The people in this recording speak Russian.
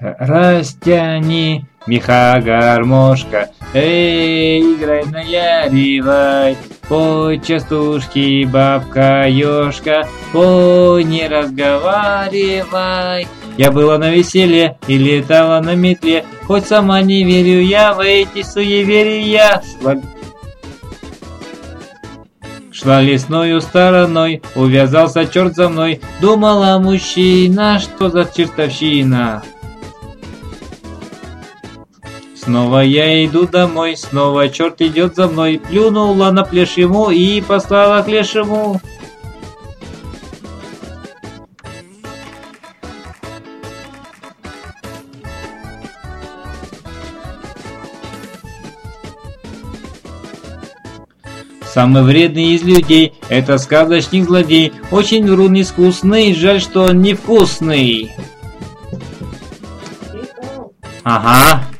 Растяни меха гармошка, эй, играй, наяривай, пой частушки, бабка ёшка, пой, не разговаривай. Я была на веселье и летала на метле, хоть сама не верю я в эти суеверия. Шла лесною стороной, увязался черт за мной, думала мужчина, что за чертовщина. Снова я иду домой, снова черт идет за мной, плюнула на плешь ему и послала к лешему. Самый вредный из людей — это сказочник-злодей, очень врун искусный, жаль, что он невкусный. Ага.